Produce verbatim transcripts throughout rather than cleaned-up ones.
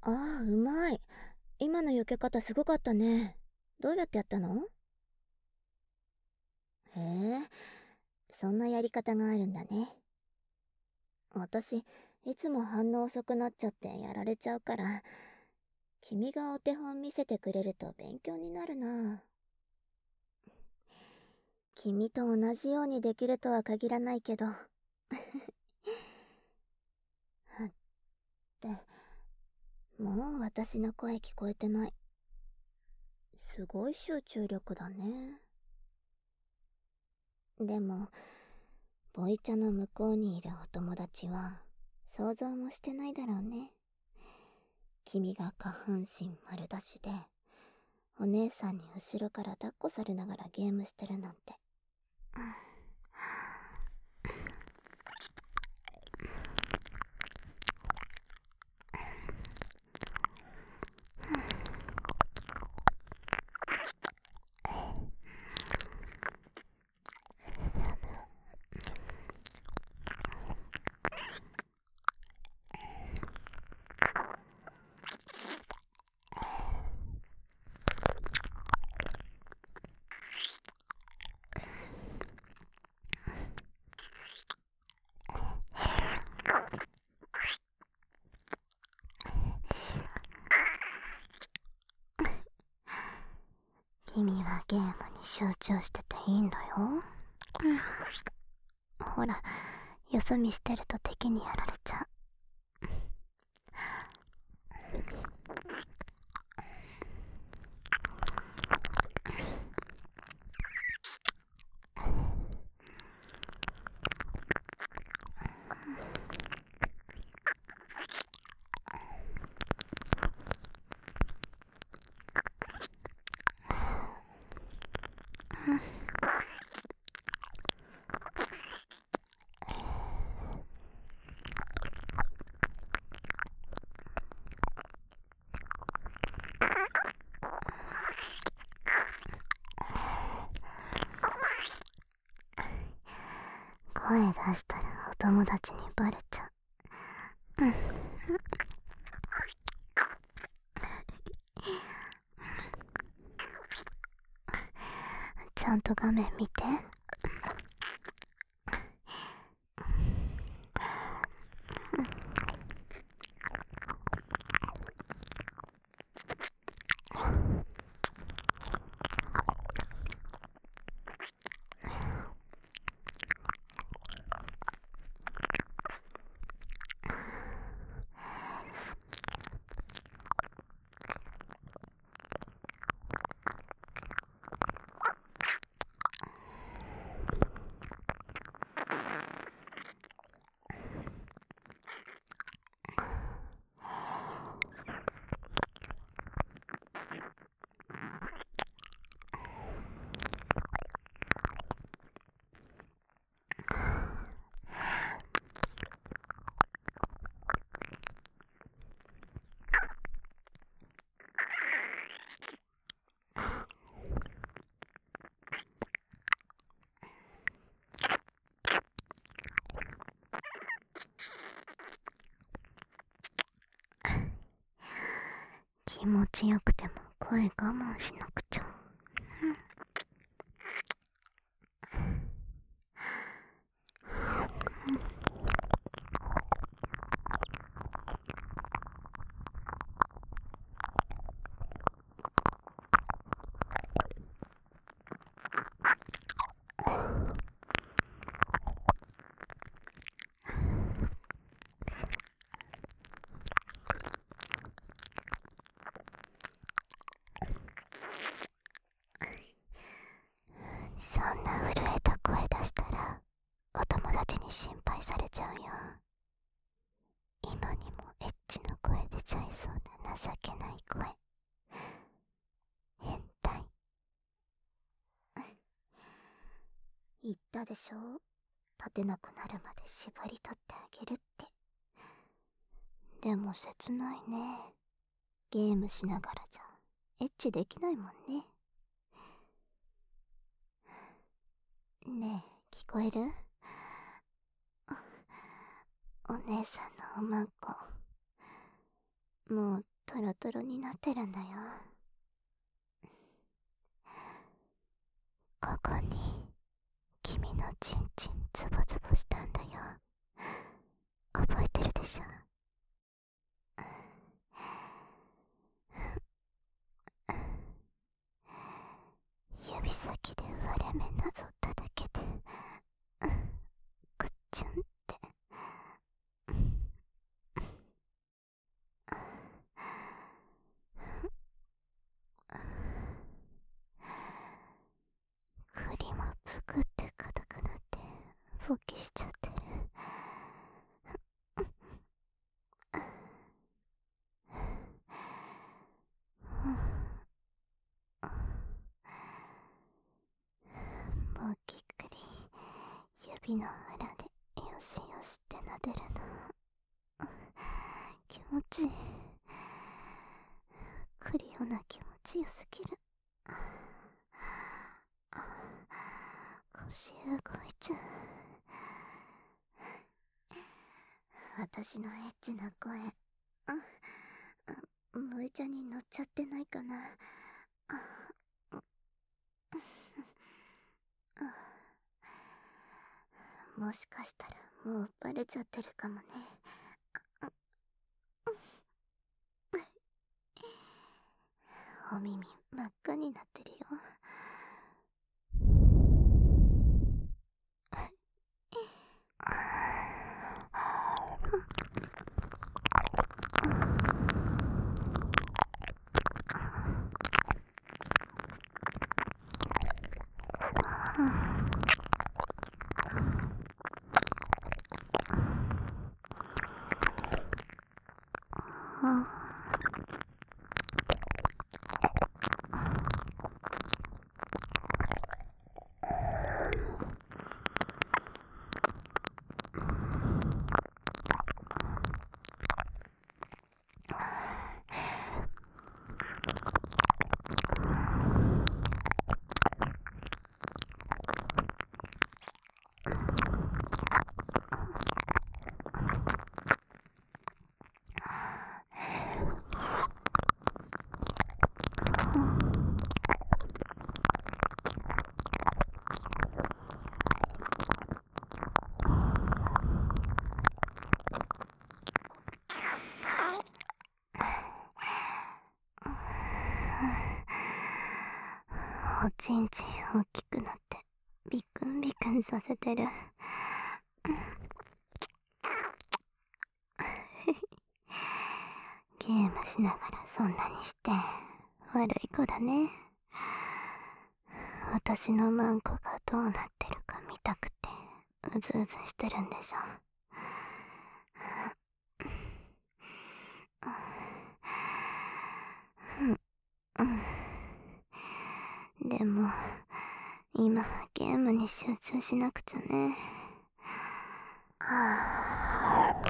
ああ、うまい。今の避け方すごかったね。どうやってやったの？へえ、そんなやり方があるんだね。私、いつも反応遅くなっちゃってやられちゃうから、君がお手本見せてくれると勉強になるな。君と同じようにできるとは限らないけど。って、もう私の声聞こえてない。すごい集中力だね。でも、ボイチャの向こうにいるお友達は、想像もしてないだろうね。君が下半身丸出しで、お姉さんに後ろから抱っこされながらゲームしてるなんて。君はゲームに集中してていいんだよ。うん。ほら、よそ見してると敵にやられちゃう。声出したらお友達にバレちゃう。うん。ちゃんと画面見て。気持ちよくても声我慢しなくちゃ。そんな震えた声出したらお友達に心配されちゃうよ。今にもエッチな声出ちゃいそうな情けない声。変態。言ったでしょ、立てなくなるまで縛り取ってあげるって。でも切ないね。ゲームしながらじゃエッチできないもんね。ねえ、聞こえる？お姉さんのおまんこ、もうトロトロになってるんだよ。ここに君のチンチンズボズボしたんだよ。覚えてるでしょ。指先で割れ目なぞっただけでくっちゅんって。栗もぷくって硬くなって勃起しちゃってる。もうぎっくり指の腹でよしよしってなでるの。気持ちいい。クリオな気持ちよすぎる。腰動いちゃう。私のエッチな声、萌えちゃんに乗っちゃってないかな。もしかしたらもうバレちゃってるかもね。お耳真っ赤になってるよ。おちんちん大きくなってビクンビクンさせてる。ゲームしながらそんなにして悪い子だね。私のマンコがどうなってるか見たくてうずうずしてるんでしょ。でも今はゲームに集中しなくちゃね。はぁ。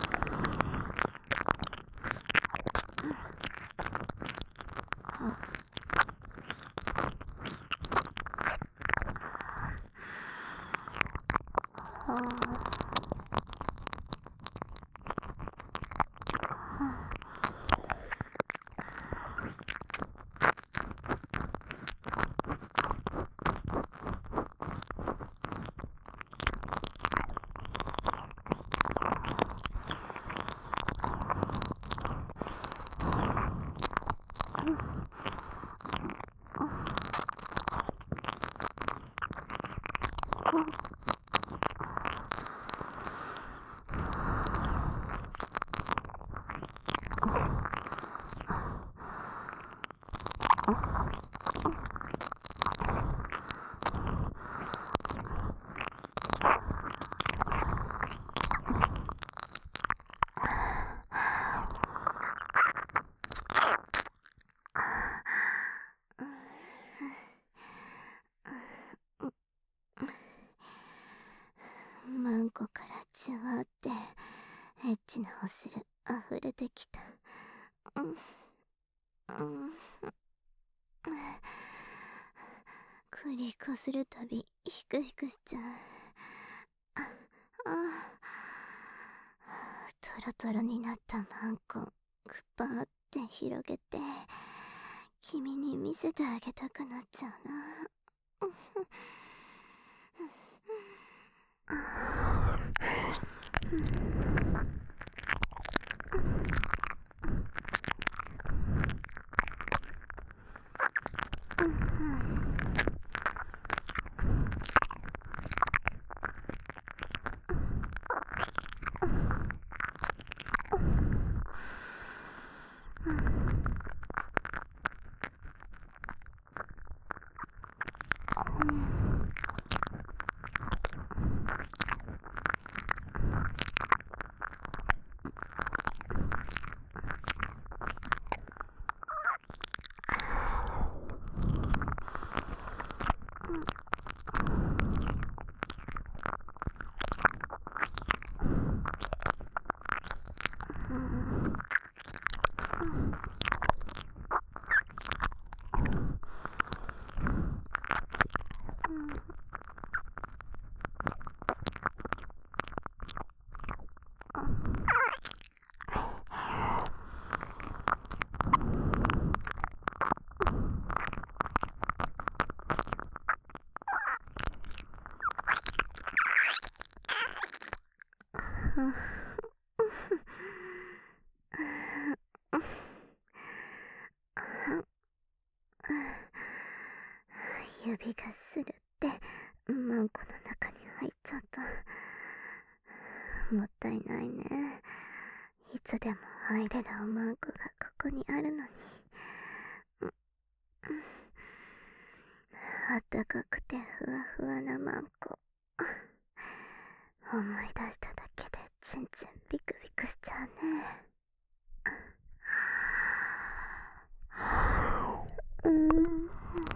マンコからじゅわってエッチなお汁溢れてきた。うんうんクリこするたびヒクヒクしちゃう。ああトロトロになったマンコくぱーって広げて君に見せてあげたくなっちゃうな。指がするってマンコの中に入っちゃった。もったいないね。いつでも入れるおマンコがここにあるのに。あったかくてふわふわなマンコ。思い出しただけでチンチンビクビクしちゃうね。うん。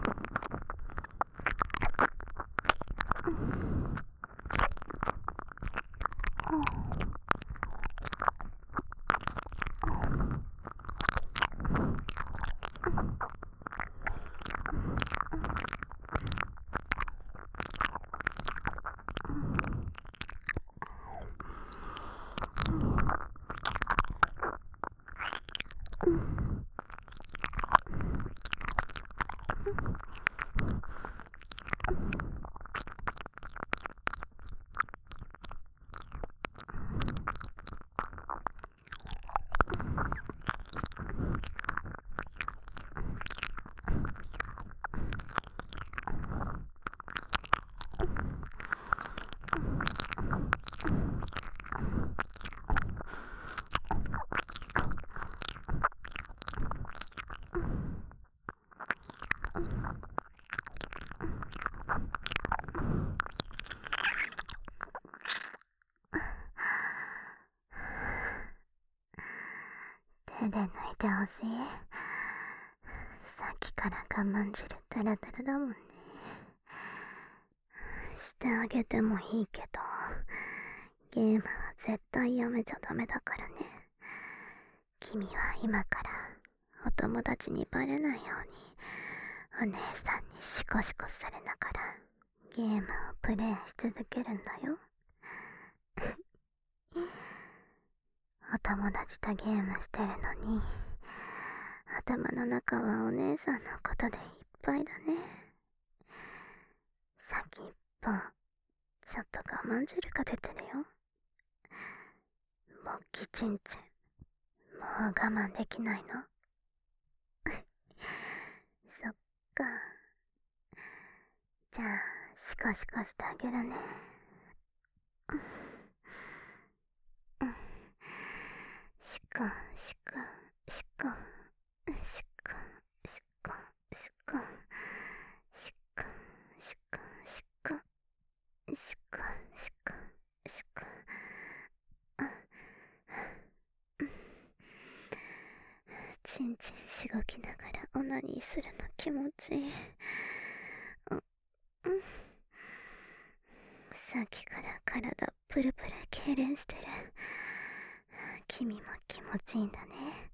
手で抜いてほしい。さっきから我慢汁ダラダラだもんね。してあげてもいいけど、ゲームは絶対やめちゃダメだからね。君は今からお友達にバレないようにお姉さんにシコシコされながらゲームをプレイし続けるんだよ。お友達とゲームしてるのに頭の中はお姉さんのことでいっぱいだね。先っぽちょっと我慢汁が出てるよ。ぼっきちんちんもう我慢できないの？そっか。じゃあシコシコしてあげるね。シコシコシコシコシコシコシコシコシコシコシコシコ。チンチンしごきながらオナニーするの気持ちいい。うん、さっきから体プルプル痙攣してる。君も気持ちいいんだね。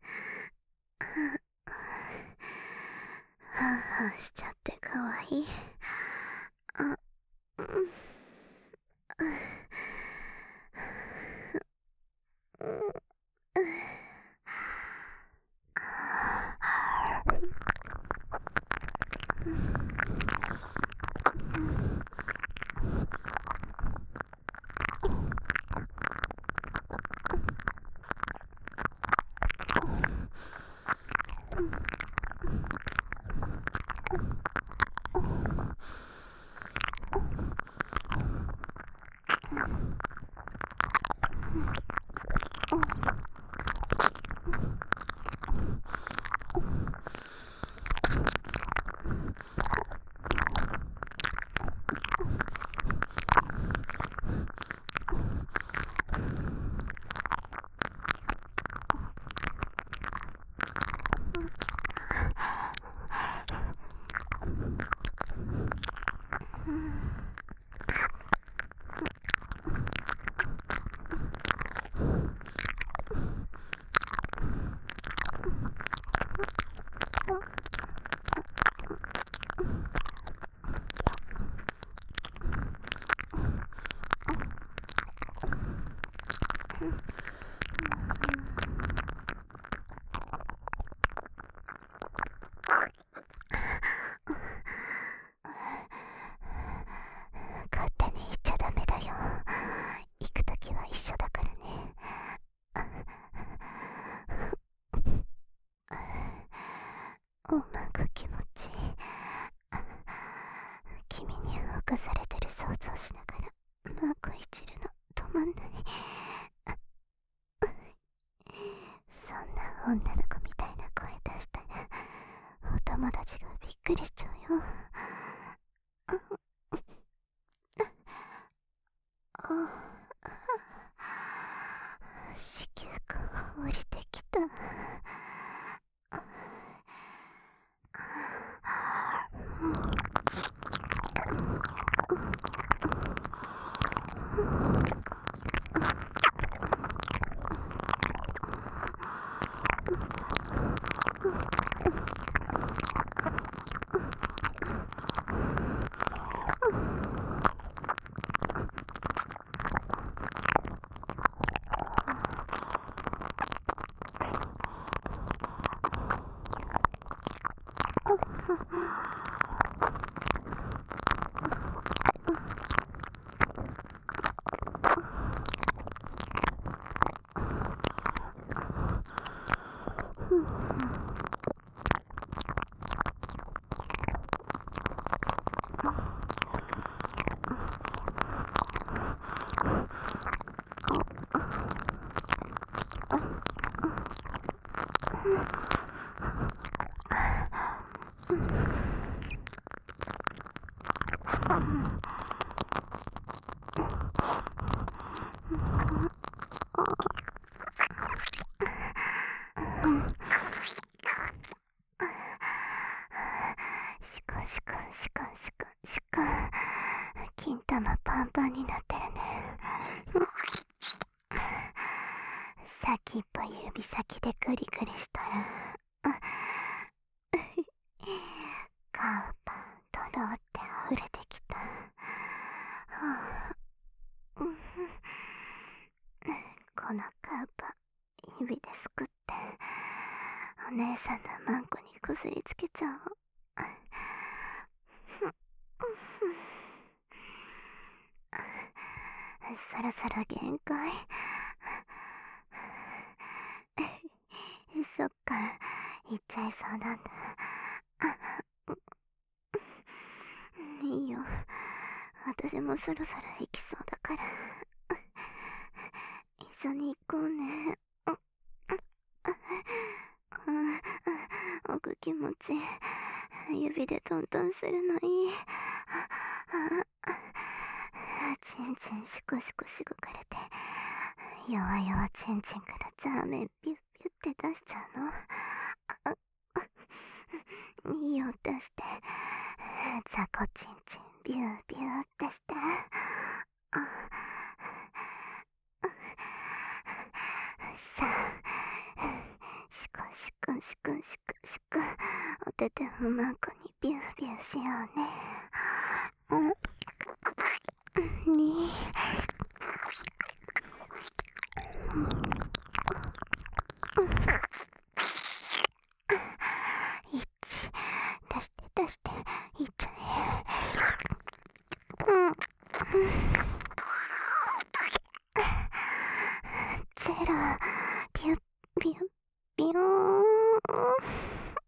はぁはぁしちゃってかわいい。あ、うん、 勝手に言っちゃダメだよ。行くときは一緒だからね。おまぐ気持ちいい。君に侵されてる想像しながらマークいじるの止まんない。そんな女の子みたいな声出したらお友達がびっくりしちゃうよ。子宮が降りてきた。シコシコシコシコシコ、金玉パンパンになってるね。先っぽ指先でグリグリしたらカウパンとろって溢れてきた。このカウパン指ですくってお姉さんのマンコにこすりつけちゃおう。そろそろ限界。そっか、行っちゃいそうなんだ。いいよ、私もそろそろ行きそうだから一緒に行こうね。奥気持ち指でトントンするのいい。チンチンシコシコしごかれて弱々チンチンからザーメンビュッビュって出しちゃうの。いいよ、出して。ザコチンチンビュービューってして。さあ、シコシコシコシコシコ、お手手をマンコにビュービューしようね。にいち、出して出していっちゃえ。うんゼロ、ビュッビュッビューン。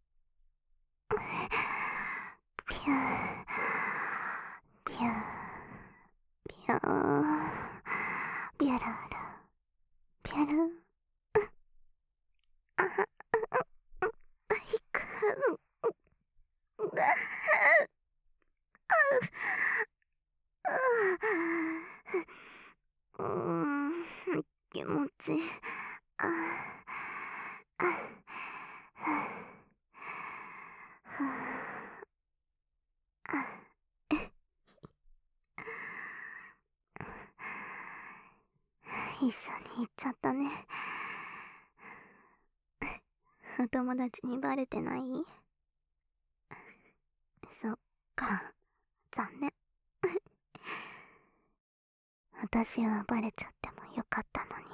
一緒に行っちゃったね。お友達にバレてない？そっか、残念。私はバレちゃってもよかったのに。